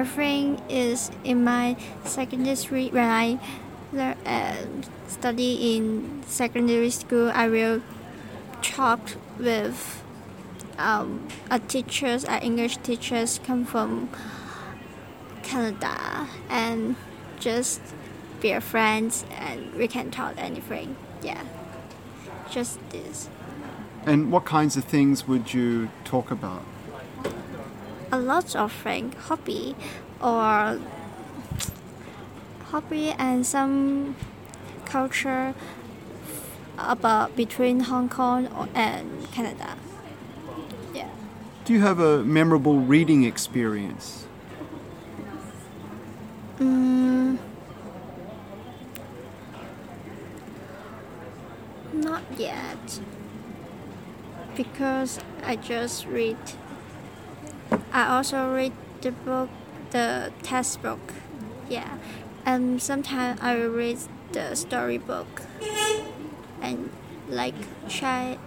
think is in my secondary when I study in secondary school, I will talk with English teachers come from Canada and just be a friends and we can talk anything. Yeah, just this. And what kinds of things would you talk about? A lot of things, hobby and some culture about between Hong Kong and Canada. Yeah. Do you have a memorable reading experience? Not yet, because I also read the textbook, yeah, and sometimes I will read the storybook, and like Charlie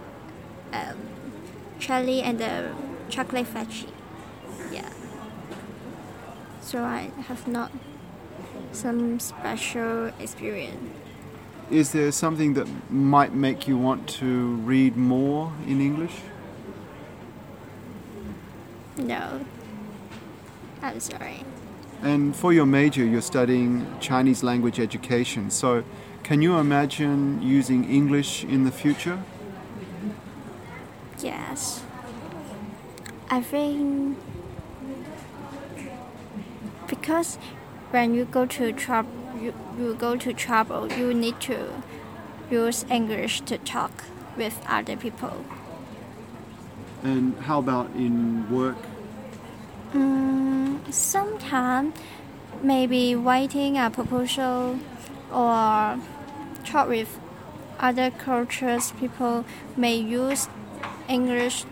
and the Chocolate Factory, yeah. So I have not some special experience. Is there something that might make you want to read more in English? No, I'm sorry. And for your major, you're studying Chinese language education. So can you imagine using English in the future? Yes. I think because when you go to travel, you need to use English to talk with other people. And how about in work? Sometimes maybe writing a proposal or talk with other cultures, people may use English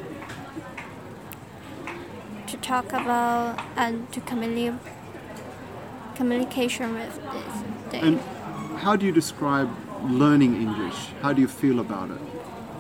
to talk about and to communication with this thing. And how do you describe learning English? How do you feel about it?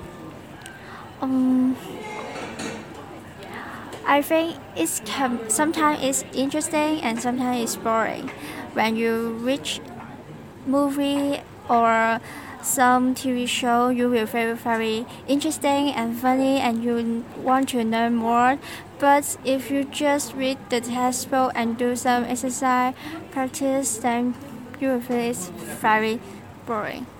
I think sometimes it's interesting and sometimes it's boring. When you reach movie or some TV show, you will feel very interesting and funny and you want to learn more. But if you just read the textbook and do some exercise practice, then you will feel it's very boring.